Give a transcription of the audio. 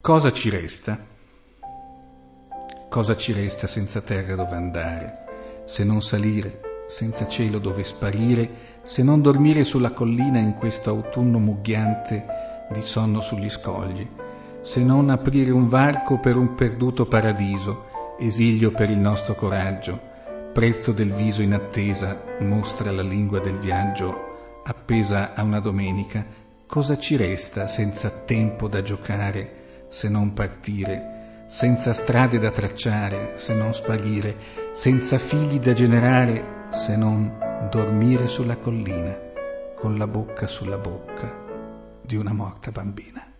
Cosa ci resta? Cosa ci resta senza terra dove andare, se non salire, senza cielo dove sparire, se non dormire sulla collina in questo autunno mugghiante di sonno sugli scogli, se non aprire un varco per un perduto paradiso, esilio per il nostro coraggio, prezzo del viso in attesa, mostra la lingua del viaggio, appesa a una domenica. Cosa ci resta senza tempo da giocare, se non partire, senza strade da tracciare, se non sparire, senza figli da generare, se non dormire sulla collina, con la bocca sulla bocca di una morta bambina?